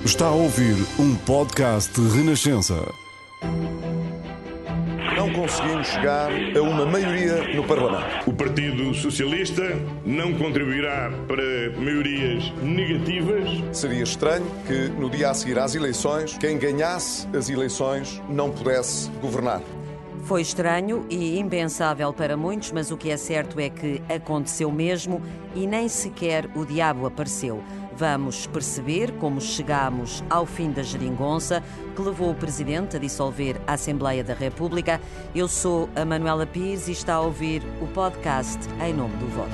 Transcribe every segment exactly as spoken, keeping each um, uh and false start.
Está a ouvir um podcast de Renascença. Não conseguimos chegar a uma maioria no Parlamento. O Partido Socialista não contribuirá para maiorias negativas. Seria estranho que, no dia a seguir às eleições, quem ganhasse as eleições não pudesse governar. Foi estranho e impensável para muitos, mas o que é certo é que aconteceu mesmo e nem sequer o diabo apareceu. Vamos perceber como chegámos ao fim da geringonça que levou o Presidente a dissolver a Assembleia da República. Eu sou a Manuela Pires e está a ouvir o podcast Em Nome do Voto.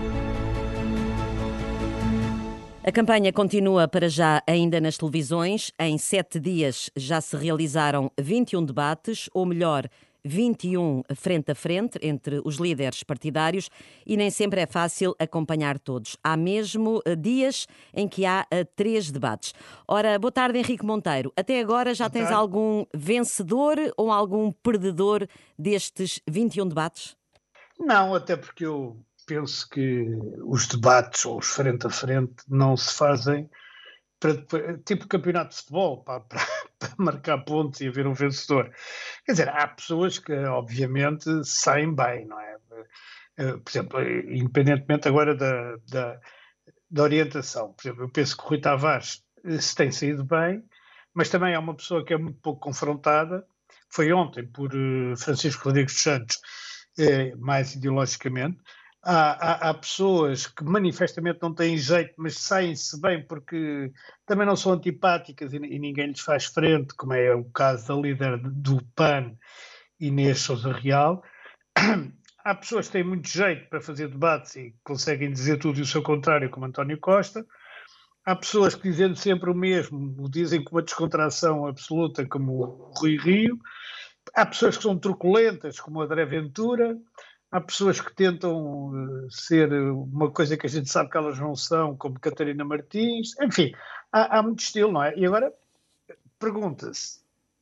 A campanha continua para já ainda nas televisões. Em sete dias já se realizaram vinte e um debates, ou melhor, vinte e um frente a frente entre os líderes partidários e nem sempre é fácil acompanhar todos. Há mesmo dias em que há três debates. Ora, boa tarde, Henrique Monteiro. Até agora já tens algum vencedor ou algum perdedor destes vinte e um debates? Não, até porque eu penso que os debates ou os frente a frente não se fazem para, tipo campeonato de futebol, para, para, para marcar pontos e haver um vencedor. Quer dizer, há pessoas que obviamente saem bem, não é? Por exemplo, independentemente agora da, da, da orientação. Por exemplo, eu penso que o Rui Tavares se tem saído bem, mas também é uma pessoa que é muito pouco confrontada. Foi ontem por Francisco Rodrigues dos Santos, mais ideologicamente. Há, há, há pessoas que manifestamente não têm jeito, mas saem-se bem porque também não são antipáticas e, e ninguém lhes faz frente, como é o caso da líder do P A N, Inês Sousa Real. Há pessoas que têm muito jeito para fazer debates e conseguem dizer tudo e o seu contrário, como António Costa. Há pessoas que, dizendo sempre o mesmo, o dizem com uma descontração absoluta, como o Rui Rio. Há pessoas que são truculentas, como o André Ventura. Há pessoas que tentam uh, ser uma coisa que a gente sabe que elas não são, como Catarina Martins. Enfim, há, há muito estilo, não é? E agora pergunta-se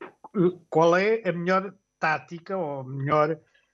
uh, qual é a melhor tática ou o melhor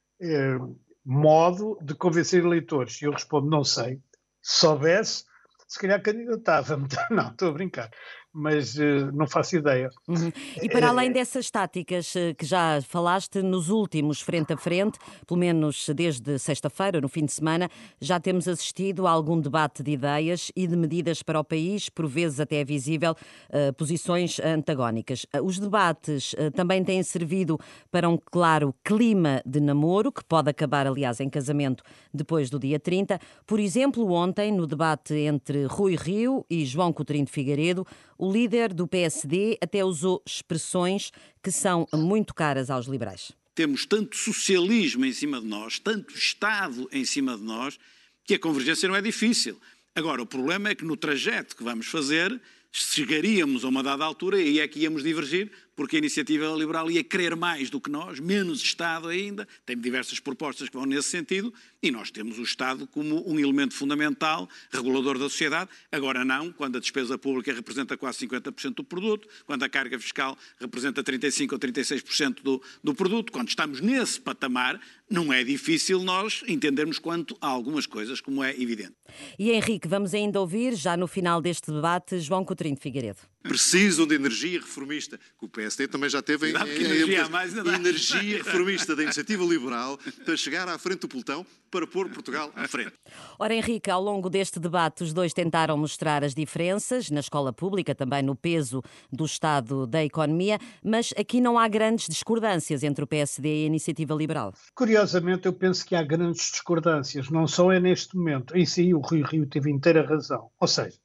uh, modo de convencer eleitores. E eu respondo, não sei. Se soubesse, se calhar candidatava-me. Não, estou a brincar. Mas uh, não faço ideia. Uhum. E para além dessas táticas uh, que já falaste, nos últimos frente a frente, pelo menos desde sexta-feira, no fim de semana, já temos assistido a algum debate de ideias e de medidas para o país, por vezes até é visível uh, posições antagónicas. Uh, os debates uh, também têm servido para um claro clima de namoro, que pode acabar, aliás, em casamento depois do dia trinta. Por exemplo, ontem, no debate entre Rui Rio e João Coutinho de Figueiredo, o líder do P S D até usou expressões que são muito caras aos liberais. Temos tanto socialismo em cima de nós, tanto Estado em cima de nós, que a convergência não é difícil. Agora, o problema é que no trajeto que vamos fazer, chegaríamos a uma dada altura e é que íamos divergir, porque a Iniciativa Liberal ia querer mais do que nós, menos Estado ainda, tem diversas propostas que vão nesse sentido, e nós temos o Estado como um elemento fundamental, regulador da sociedade. Agora não, quando a despesa pública representa quase cinquenta por cento do produto, quando a carga fiscal representa trinta e cinco ou trinta e seis por cento do, do produto, quando estamos nesse patamar, não é difícil nós entendermos quanto a algumas coisas, como é evidente. E Henrique, vamos ainda ouvir, já no final deste debate, João Coutinho de Figueiredo. Precisam de energia reformista, que o P S D também já teve em, em, energia, mais energia reformista da Iniciativa Liberal para chegar à frente do pelotão para pôr Portugal à frente. Ora, Henrique, ao longo deste debate os dois tentaram mostrar as diferenças na escola pública, também no peso do estado da economia, mas aqui não há grandes discordâncias entre o P S D e a Iniciativa Liberal. Curiosamente, eu penso que há grandes discordâncias, não só é neste momento. Isso aí o Rui Rio teve inteira razão. Ou seja,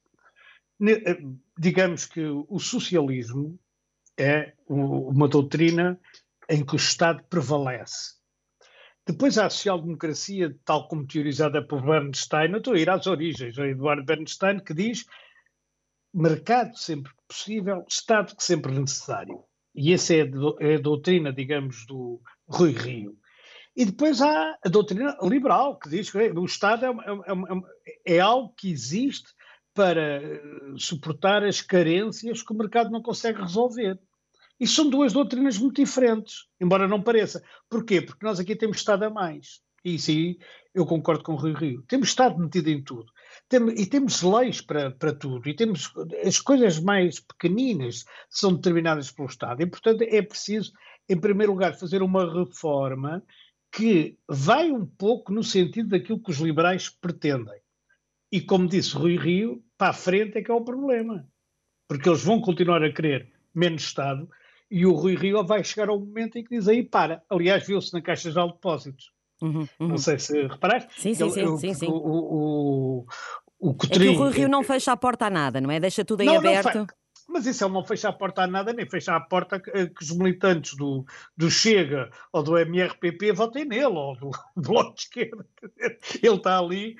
digamos que o socialismo é uma doutrina em que o Estado prevalece. Depois há a social-democracia, tal como teorizada por Bernstein. Eu estou a ir às origens, a Eduardo Bernstein, que diz mercado sempre que possível, Estado que sempre necessário. E essa é a doutrina, digamos, do Rui Rio. E depois há a doutrina liberal, que diz que o Estado é, é, é, é algo que existe para suportar as carências que o mercado não consegue resolver. E são duas doutrinas muito diferentes, embora não pareça. Porquê? Porque nós aqui temos Estado a mais. E isso aí eu concordo com o Rui Rio. Temos Estado metido em tudo. Tem, e temos leis para, para tudo, e temos as coisas mais pequeninas são determinadas pelo Estado, e portanto é preciso, em primeiro lugar, fazer uma reforma que vai um pouco no sentido daquilo que os liberais pretendem. E como disse Rui Rio, para a frente é que é o problema, porque eles vão continuar a querer menos Estado, e o Rui Rio vai chegar ao momento em que diz aí para. Aliás, viu-se na Caixa Geral de Depósitos. Uhum, uhum. Não sei se reparaste. Sim, sim, Ele, sim, eu, sim, sim. O, o, o, o É que Cotrim, o Rui Rio não fecha a porta a nada, não é? Deixa tudo em não, aberto. Não, mas isso ele não fecha a porta a nada, nem fecha a porta que, que os militantes do, do Chega ou do M R P P votem nele, ou do Bloco de Esquerda. Ele está ali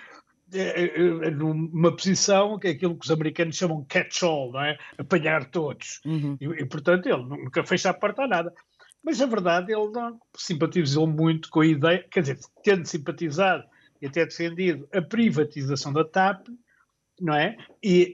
é, é, numa posição que é aquilo que os americanos chamam catch-all, não é? Apanhar todos. Uhum. E, e, portanto, ele nunca fecha a porta a nada. Mas, na verdade, ele não simpatizou muito com a ideia, quer dizer, tendo simpatizado e até defendido a privatização da T A P, não é? E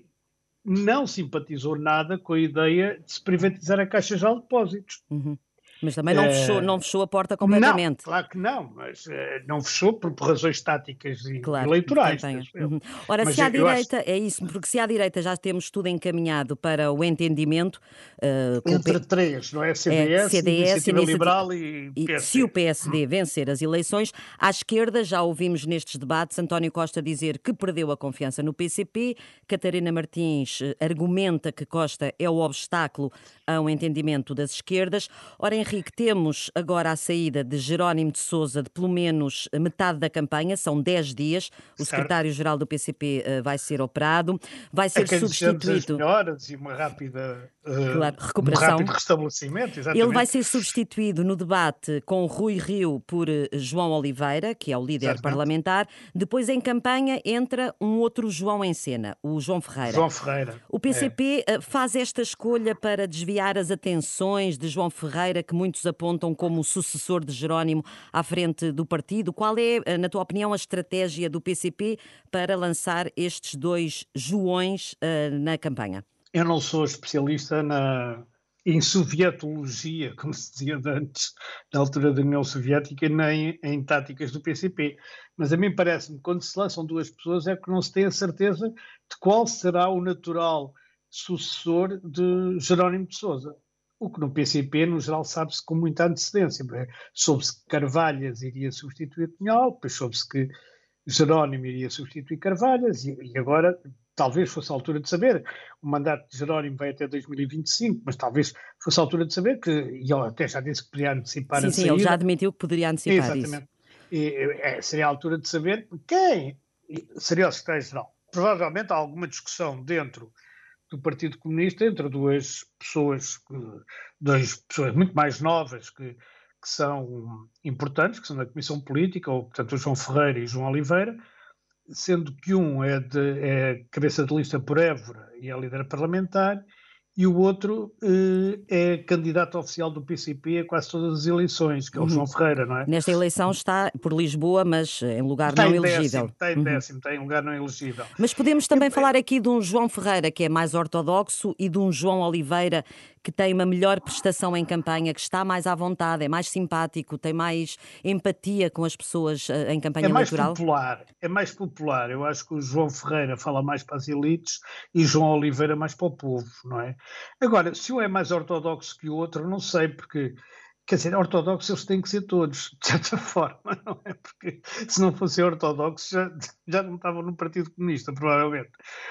não simpatizou nada com a ideia de se privatizar a Caixa Geral de Depósitos. Uhum. Mas também não, É... fechou, não fechou a porta completamente. Não, claro que não, mas uh, não fechou por, por razões táticas e claro, eleitorais. Uhum. Ora, mas se à direita, acho... é isso, porque se à direita já temos tudo encaminhado para o entendimento... Uh, Entre o P... três, não é? C D S, é, C D S Iniciativa Iniciativa... Liberal e P S D. Se o P S D vencer as eleições, à esquerda já ouvimos nestes debates António Costa dizer que perdeu a confiança no P C P, Catarina Martins argumenta que Costa é o obstáculo a um entendimento das esquerdas. Ora, Henrique, temos agora a saída de Jerónimo de Sousa de pelo menos metade da campanha, são dez dias, o secretário-geral do P C P uh, vai ser operado, vai ser substituído... As melhoras e uma rápida, uh, claro, recuperação. Um rápido restabelecimento, exatamente. Ele vai ser substituído no debate com Rui Rio por João Oliveira, que é o líder exatamente. Parlamentar. Depois, em campanha, entra um outro João em cena, o João Ferreira. João Ferreira. O P C P é. faz esta escolha para desviar as atenções de João Ferreira, que muitos apontam como o sucessor de Jerónimo à frente do partido. Qual é, na tua opinião, a estratégia do P C P para lançar estes dois Joões uh, na campanha? Eu não sou especialista na, em sovietologia, como se dizia antes, na altura da União Soviética, nem em táticas do P C P. Mas a mim parece-me que quando se lançam duas pessoas é que não se tem a certeza de qual será o natural sucessor de Jerónimo de Sousa. O que no P C P, no geral, sabe-se com muita antecedência. Soube-se que Carvalhas iria substituir Pinhal, depois soube-se que Jerónimo iria substituir Carvalhas, e, e agora talvez fosse a altura de saber. O mandato de Jerónimo vai até dois mil e vinte e cinco, mas talvez fosse a altura de saber que, e ele até já disse que poderia antecipar sim, a sim, saída. Sim, ele já admitiu que poderia antecipar Exatamente. isso. E, é, seria a altura de saber quem seria o secretário-geral. Provavelmente há alguma discussão dentro do Partido Comunista entre duas pessoas, duas pessoas muito mais novas que, que são importantes, que são da Comissão Política, ou portanto o João Ferreira e o João Oliveira, sendo que um é, de, é cabeça de lista por Évora e é líder parlamentar, e o outro eh, é candidato oficial do P C P a quase todas as eleições, que é o uhum. João Ferreira, não é? Nesta eleição está por Lisboa, mas em lugar está não em elegível. Décimo, está em décimo, uhum. está em lugar não elegível. Mas podemos também e, falar aqui de um João Ferreira, que é mais ortodoxo, e de um João Oliveira, que tem uma melhor prestação em campanha, que está mais à vontade, é mais simpático, tem mais empatia com as pessoas em campanha é mais eleitoral? Popular, é mais popular. Eu acho que o João Ferreira fala mais para as elites e João Oliveira mais para o povo, não é? Agora, se um é mais ortodoxo que o outro, não sei, porque, quer dizer, ortodoxos eles têm que ser todos, de certa forma, não é? Porque se não fossem ortodoxos já, já não estavam no Partido Comunista, provavelmente.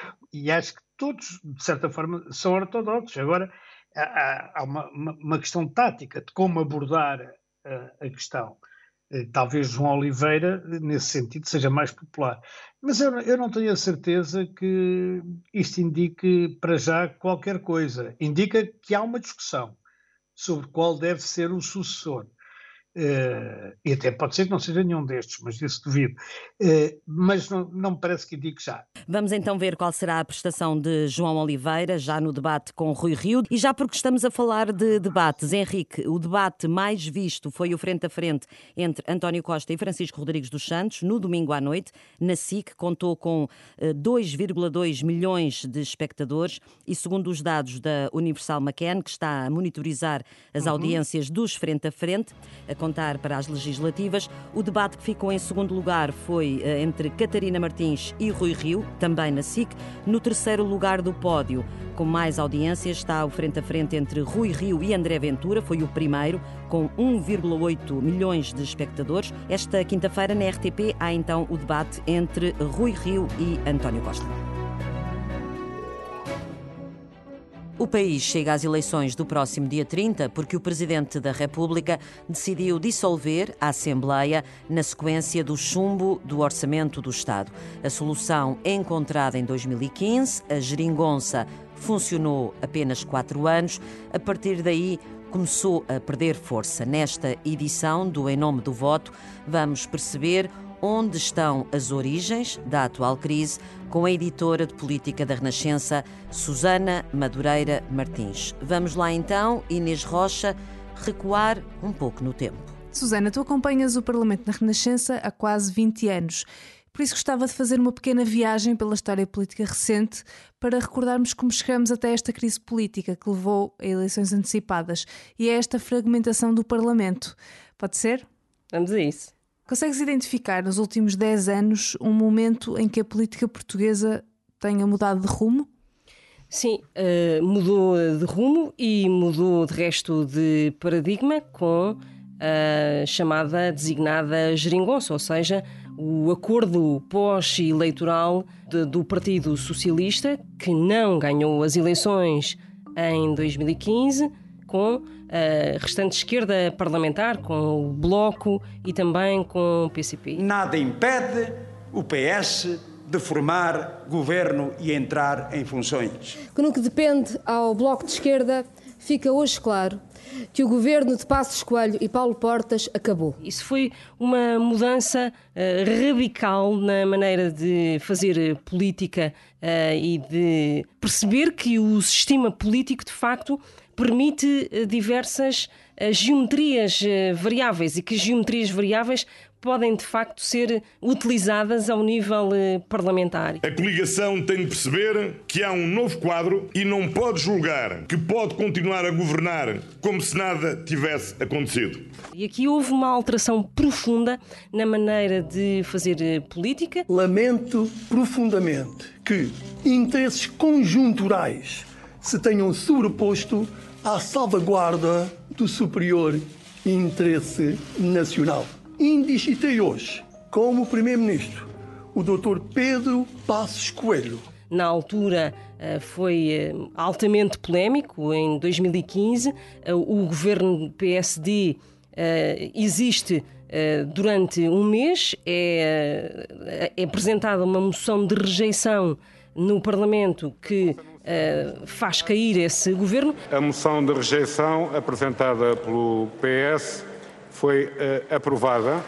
E acho que todos, de certa forma, são ortodoxos. Agora, há, há uma, uma, uma questão tática de como abordar a, a questão. Talvez João Oliveira, nesse sentido, seja mais popular. Mas eu, eu não tenho a certeza que isto indique, para já, qualquer coisa. Indica que há uma discussão sobre qual deve ser o sucessor. Uh, e até pode ser que não seja nenhum destes, mas isso duvido. Uh, mas não, não me parece que indique já. Vamos então ver qual será a prestação de João Oliveira, já no debate com Rui Rio. E já porque estamos a falar de debates, Henrique, o debate mais visto foi o frente a frente entre António Costa e Francisco Rodrigues dos Santos, no domingo à noite, na S I C, contou com dois vírgula dois milhões de espectadores e, segundo os dados da Universal McCann, que está a monitorizar as uhum. audiências dos frente a frente, a contar para as legislativas. O debate que ficou em segundo lugar foi entre Catarina Martins e Rui Rio, também na S I C. No terceiro lugar do pódio, com mais audiências, está o frente a frente entre Rui Rio e André Ventura. Foi o primeiro, com um vírgula oito milhões de espectadores. Esta quinta-feira, na R T P, há então o debate entre Rui Rio e António Costa. O país chega às eleições do próximo dia trinta porque o Presidente da República decidiu dissolver a Assembleia na sequência do chumbo do Orçamento do Estado. A solução é encontrada em dois mil e quinze, a geringonça funcionou apenas quatro anos. A partir daí, começou a perder força. Nesta edição do Em Nome do Voto, vamos perceber onde estão as origens da atual crise, com a editora de política da Renascença, Susana Madureira Martins. Vamos lá então, Inês Rocha, recuar um pouco no tempo. Susana, tu acompanhas o Parlamento na Renascença há quase vinte anos. Por isso gostava de fazer uma pequena viagem pela história política recente para recordarmos como chegamos até esta crise política que levou a eleições antecipadas e a esta fragmentação do Parlamento. Pode ser? Vamos a isso. Consegues identificar nos últimos dez anos um momento em que a política portuguesa tenha mudado de rumo? Sim, uh, mudou de rumo e mudou de resto de paradigma com a chamada designada geringonça, ou seja, o acordo pós-eleitoral de, do Partido Socialista, que não ganhou as eleições em dois mil e quinze, com a restante esquerda parlamentar, com o Bloco e também com o P C P. Nada impede o P S de formar governo e entrar em funções. No que depende ao Bloco de Esquerda, fica hoje claro que o governo de Passos Coelho e Paulo Portas acabou. Isso foi uma mudança uh, radical na maneira de fazer política uh, e de perceber que o sistema político, de facto, permite uh, diversas uh, geometrias uh, variáveis e que geometrias variáveis podem, de facto, ser utilizadas ao nível uh, parlamentar. A coligação tem de perceber que há um novo quadro e não pode julgar que pode continuar a governar como se nada tivesse acontecido. E aqui houve uma alteração profunda na maneira de fazer uh, política. Lamento profundamente que interesses conjunturais se tenham sobreposto à salvaguarda do superior interesse nacional. Indigitei hoje, como Primeiro-Ministro, o doutor Pedro Passos Coelho. Na altura foi altamente polémico, em dois mil e quinze. O governo P S D existe durante um mês, é, é apresentada uma moção de rejeição no Parlamento que faz cair esse governo. A moção de rejeição apresentada pelo P S foi uh, aprovada.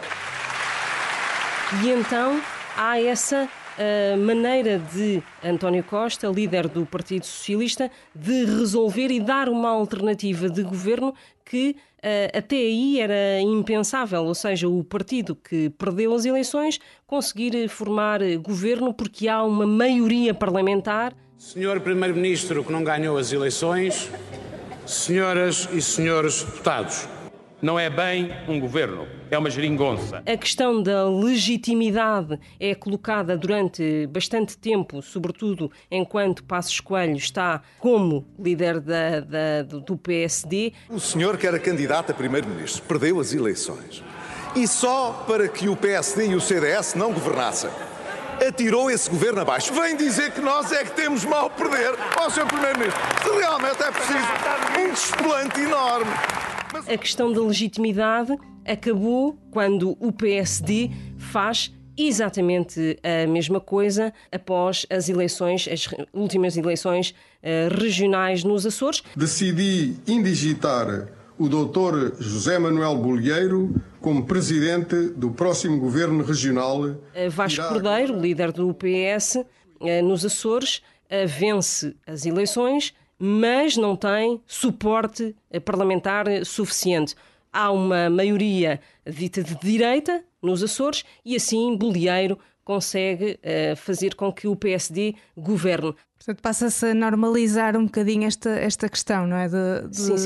E então há essa uh, maneira de António Costa, líder do Partido Socialista, de resolver e dar uma alternativa de governo que uh, até aí era impensável, ou seja, o partido que perdeu as eleições conseguir formar governo porque há uma maioria parlamentar. Senhor Primeiro-Ministro que não ganhou as eleições, senhoras e senhores deputados, não é bem um governo, é uma geringonça. A questão da legitimidade é colocada durante bastante tempo, sobretudo enquanto Passos Coelho está como líder da, da, do P S D. O senhor que era candidato a primeiro-ministro perdeu as eleições e só para que o P S D e o C D S não governassem atirou esse governo abaixo. Vem dizer que nós é que temos mal a perder. Ó, senhor Primeiro-Ministro, realmente é preciso um desplante enorme. A questão da legitimidade acabou quando o P S D faz exatamente a mesma coisa após as eleições, as últimas eleições uh, regionais nos Açores. Decidi indigitar o doutor José Manuel Bolieiro como presidente do próximo governo regional. Uh, Vasco Cordeiro, líder do P S uh, nos Açores, uh, vence as eleições, mas não tem suporte parlamentar suficiente. Há uma maioria dita de direita nos Açores e assim Bolieiro consegue uh, fazer com que o P S D governe. Portanto, passa-se a normalizar um bocadinho esta, esta questão, não é? De, de, sim, sim.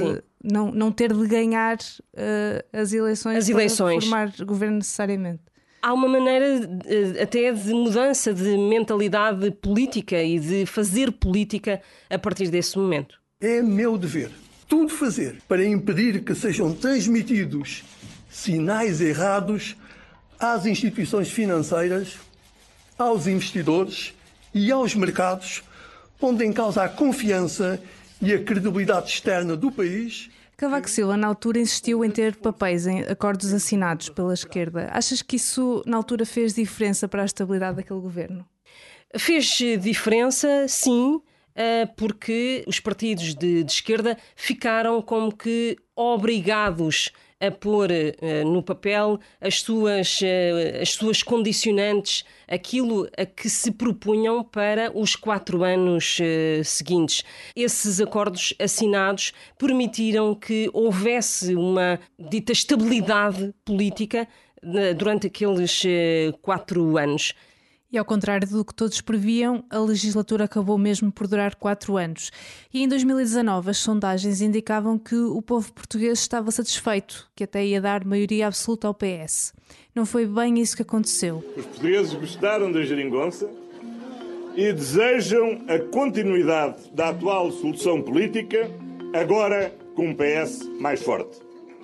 não, não ter de ganhar uh, as eleições, as eleições para formar governo necessariamente. Há uma maneira até de mudança de mentalidade política e de fazer política a partir desse momento. É meu dever tudo fazer para impedir que sejam transmitidos sinais errados às instituições financeiras, aos investidores e aos mercados, pondo em causa a confiança e a credibilidade externa do país. Cavaco Silva, na altura, insistiu em ter papéis em acordos assinados pela esquerda. Achas que isso, na altura, fez diferença para a estabilidade daquele governo? Fez diferença, sim, porque os partidos de, de esquerda ficaram como que obrigados a pôr uh, no papel as suas, uh, as suas condicionantes, aquilo a que se propunham para os quatro anos uh, seguintes. Esses acordos assinados permitiram que houvesse uma dita estabilidade política uh, durante aqueles uh, quatro anos. E ao contrário do que todos previam, a legislatura acabou mesmo por durar quatro anos. E em dois mil e dezanove as sondagens indicavam que o povo português estava satisfeito, que até ia dar maioria absoluta ao P S. Não foi bem isso que aconteceu. Os portugueses gostaram da geringonça e desejam a continuidade da atual solução política, agora com um P S mais forte.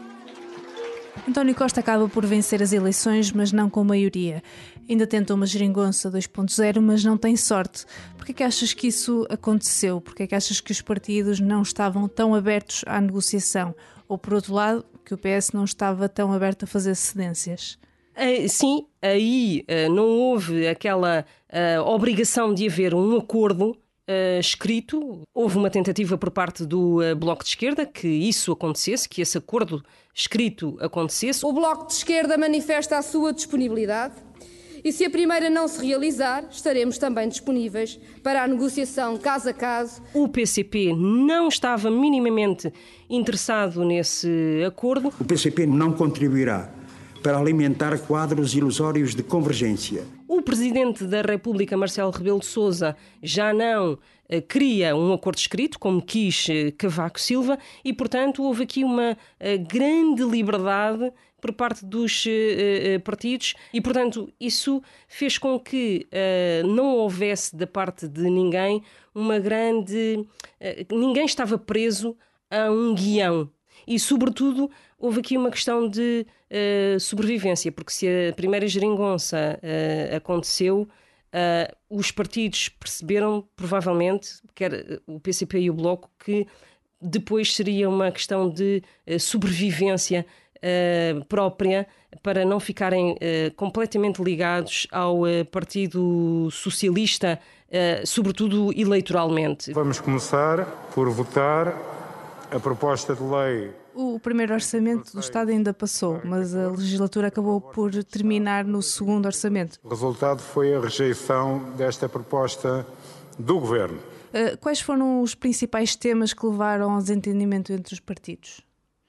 António Costa acaba por vencer as eleições, mas não com maioria. Ainda tenta uma geringonça dois ponto zero, mas não tem sorte. Porquê é que achas que isso aconteceu? Porquê é que achas que os partidos não estavam tão abertos à negociação? Ou, por outro lado, que o P S não estava tão aberto a fazer cedências? Sim, aí não houve aquela uh, obrigação de haver um acordo Uh, escrito. Houve uma tentativa por parte do uh, Bloco de Esquerda que isso acontecesse, que esse acordo escrito acontecesse. O Bloco de Esquerda manifesta a sua disponibilidade e, se a primeira não se realizar, estaremos também disponíveis para a negociação caso a caso. O P C P não estava minimamente interessado nesse acordo. O P C P não contribuirá para alimentar quadros ilusórios de convergência. O Presidente da República, Marcelo Rebelo de Sousa, já não eh, queria um acordo escrito, como quis eh, Cavaco Silva, e, portanto, houve aqui uma eh, grande liberdade por parte dos eh, eh, partidos e, portanto, isso fez com que eh, não houvesse da parte de ninguém uma grande... Eh, ninguém estava preso a um guião. E, sobretudo, houve aqui uma questão de uh, sobrevivência, porque se a primeira geringonça uh, aconteceu, uh, os partidos perceberam, provavelmente, quer o P C P e o Bloco, que depois seria uma questão de uh, sobrevivência uh, própria para não ficarem uh, completamente ligados ao uh, Partido Socialista, uh, sobretudo eleitoralmente. Vamos começar por votar a proposta de lei. O primeiro orçamento do Estado ainda passou, mas a legislatura acabou por terminar no segundo orçamento. O resultado foi a rejeição desta proposta do Governo. Uh, quais foram os principais temas que levaram ao desentendimento entre os partidos?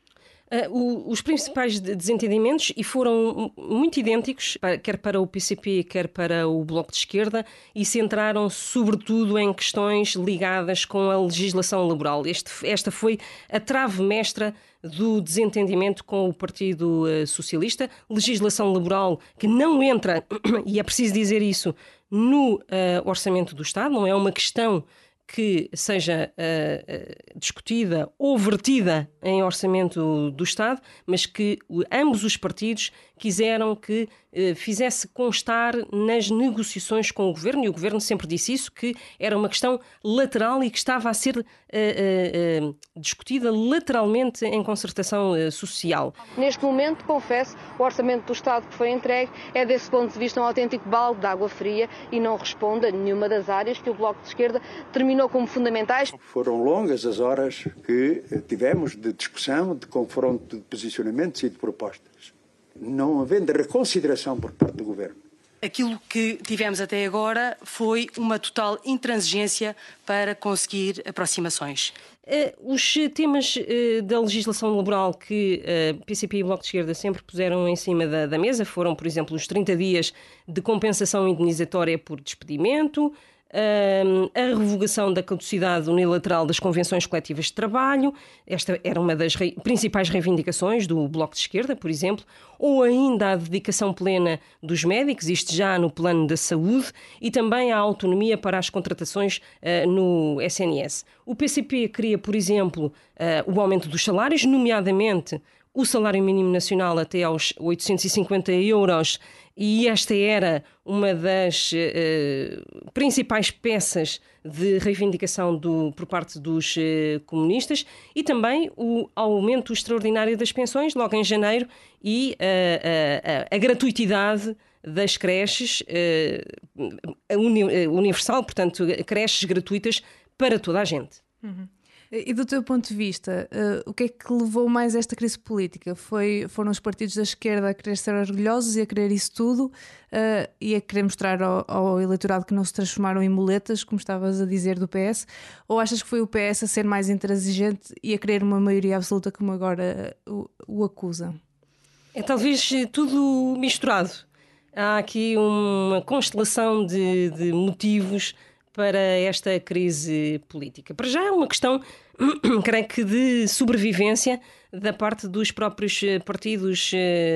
Uh, o, os principais desentendimentos, e foram muito idênticos, quer para o P C P, quer para o Bloco de Esquerda, e centraram sobretudo em questões ligadas com a legislação laboral. Este, esta foi a trave mestra do desentendimento com o Partido Socialista. Legislação laboral que não entra, e é preciso dizer isso, no uh, orçamento do Estado, não é uma questão que seja uh, discutida ou vertida em orçamento do Estado, mas que ambos os partidos quiseram que uh, fizesse constar nas negociações com o Governo, e o Governo sempre disse isso, que era uma questão lateral e que estava a ser uh, uh, uh, discutida lateralmente em concertação uh, social. Neste momento, confesso, o orçamento do Estado que foi entregue é, desse ponto de vista, um autêntico balde de água fria e não responde a nenhuma das áreas que o Bloco de Esquerda terminou como fundamentais. Foram longas as horas que tivemos de discussão, de confronto de posicionamentos e de propostas, não havendo reconsideração por parte do Governo. Aquilo que tivemos até agora foi uma total intransigência para conseguir aproximações. Uh, os temas uh, da legislação laboral que uh, P C P e Bloco de Esquerda sempre puseram em cima da, da mesa foram, por exemplo, os trinta dias de compensação indenizatória por despedimento, a revogação da caducidade unilateral das convenções coletivas de trabalho, esta era uma das rei- principais reivindicações do Bloco de Esquerda, por exemplo, ou ainda a dedicação plena dos médicos, isto já no plano da saúde, e também a autonomia para as contratações uh, no S N S. O P C P queria, por exemplo, uh, o aumento dos salários, nomeadamente o salário mínimo nacional até aos oitocentos e cinquenta euros, e esta era uma das uh, principais peças de reivindicação do, por parte dos uh, comunistas, e também o aumento extraordinário das pensões, logo em janeiro, e uh, uh, a gratuitidade das creches uh, uni- universal, portanto, creches gratuitas para toda a gente. Uhum. E do teu ponto de vista, uh, o que é que levou mais a esta crise política? Foi, foram os partidos da esquerda a querer ser orgulhosos e a querer isso tudo uh, e a querer mostrar ao, ao eleitorado que não se transformaram em muletas, como estavas a dizer do P S? Ou achas que foi o P S a ser mais intransigente e a querer uma maioria absoluta como agora uh, o, o acusam? É talvez tudo misturado. Há aqui uma constelação de, de motivos para esta crise política. Para já é uma questão, creio que, de sobrevivência da parte dos próprios partidos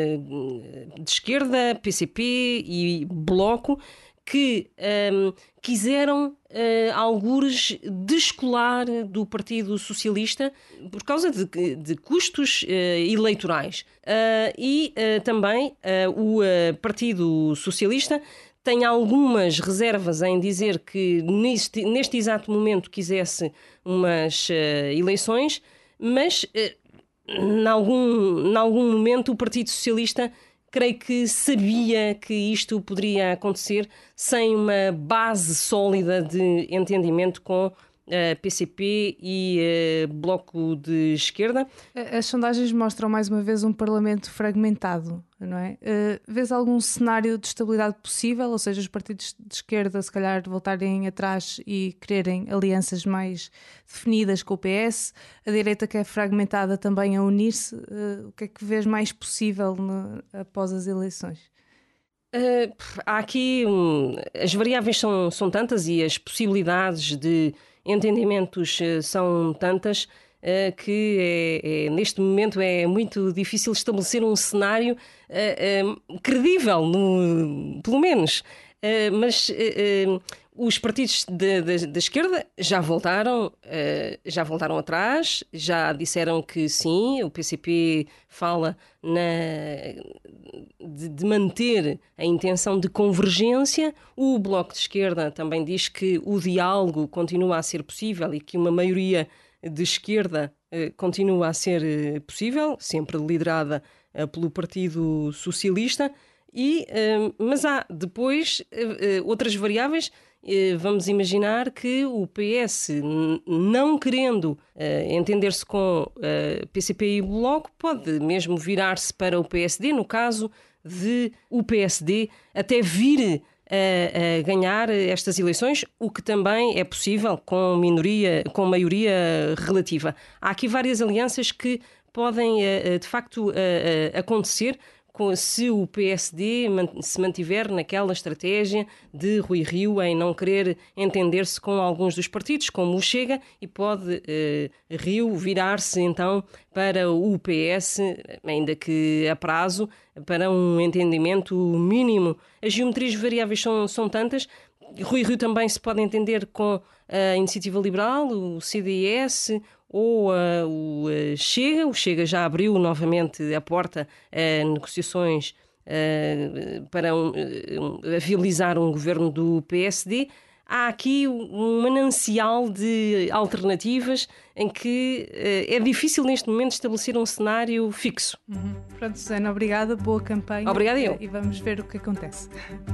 de esquerda, P C P e Bloco, que um, quiseram, uh, algures, descolar do Partido Socialista por causa de, de custos uh, eleitorais. Uh, e uh, também uh, o uh, Partido Socialista tem algumas reservas em dizer que neste, neste exato momento quisesse umas uh, eleições, mas uh, em algum, em algum momento o Partido Socialista creio que sabia que isto poderia acontecer sem uma base sólida de entendimento com Uh, P C P e uh, Bloco de Esquerda. As sondagens mostram mais uma vez um Parlamento fragmentado, não é? Uh, vês algum cenário de estabilidade possível, ou seja, os partidos de esquerda se calhar voltarem atrás e quererem alianças mais definidas com o P S, a direita que é fragmentada também a unir-se, uh, o que é que vês mais possível no, após as eleições? Uh, há aqui um, as variáveis são, são tantas e as possibilidades de entendimentos uh, são tantas uh, que é, é, neste momento é muito difícil estabelecer um cenário uh, uh, credível, no, pelo menos. Uh, mas uh, uh, os partidos da esquerda já voltaram, uh, já voltaram atrás, já disseram que sim, o P C P fala na, de, de manter a intenção de convergência, o Bloco de Esquerda também diz que o diálogo continua a ser possível e que uma maioria de esquerda uh, continua a ser uh, possível, sempre liderada uh, pelo Partido Socialista. E, uh, mas há depois uh, uh, outras variáveis. Uh, vamos imaginar que o P S, n- não querendo uh, entender-se com uh, P C P e Bloco, pode mesmo virar-se para o P S D, no caso de o P S D até vir a, a ganhar estas eleições, o que também é possível com minoria, com maioria relativa. Há aqui várias alianças que podem uh, de facto uh, uh, acontecer se o P S D se mantiver naquela estratégia de Rui Rio em não querer entender-se com alguns dos partidos, como o Chega, e pode eh, Rio virar-se então para o P S, ainda que a prazo, para um entendimento mínimo. As geometrias variáveis são, são tantas. Rui Rio também se pode entender com a Iniciativa Liberal, o C D S ou uh, o uh, Chega. O Chega já abriu novamente a porta a negociações uh, para um, um, viabilizar um governo do P S D. Há aqui um manancial de alternativas em que uh, é difícil neste momento estabelecer um cenário fixo. Uhum. Pronto, Susana, obrigada, boa campanha. Obrigada eu. E vamos ver o que acontece.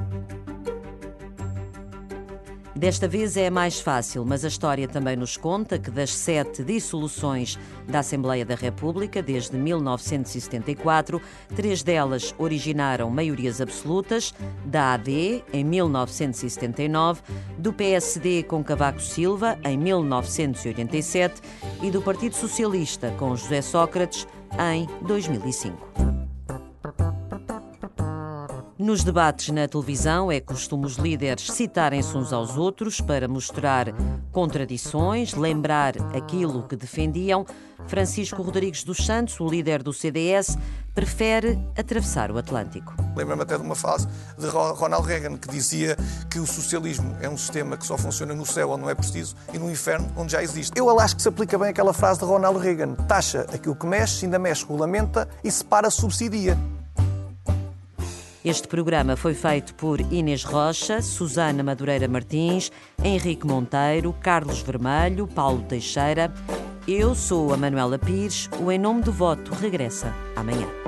Desta vez é mais fácil, mas a história também nos conta que das sete dissoluções da Assembleia da República desde mil novecentos e setenta e quatro, três delas originaram maiorias absolutas, da A D em mil novecentos e setenta e nove, do P S D com Cavaco Silva em mil novecentos e oitenta e sete e do Partido Socialista com José Sócrates em dois mil e cinco. Nos debates na televisão é costume os líderes citarem-se uns aos outros para mostrar contradições, lembrar aquilo que defendiam. Francisco Rodrigues dos Santos, o líder do C D S, prefere atravessar o Atlântico. Lembro-me até de uma frase de Ronald Reagan que dizia que o socialismo é um sistema que só funciona no céu onde não é preciso e no inferno onde já existe. Eu acho que se aplica bem aquela frase de Ronald Reagan: taxa aquilo que mexe, ainda mexe, regulamenta e separa, subsidia. Este programa foi feito por Inês Rocha, Susana Madureira Martins, Henrique Monteiro, Carlos Vermelho, Paulo Teixeira. Eu sou a Manuela Pires. O Em Nome do Voto regressa amanhã.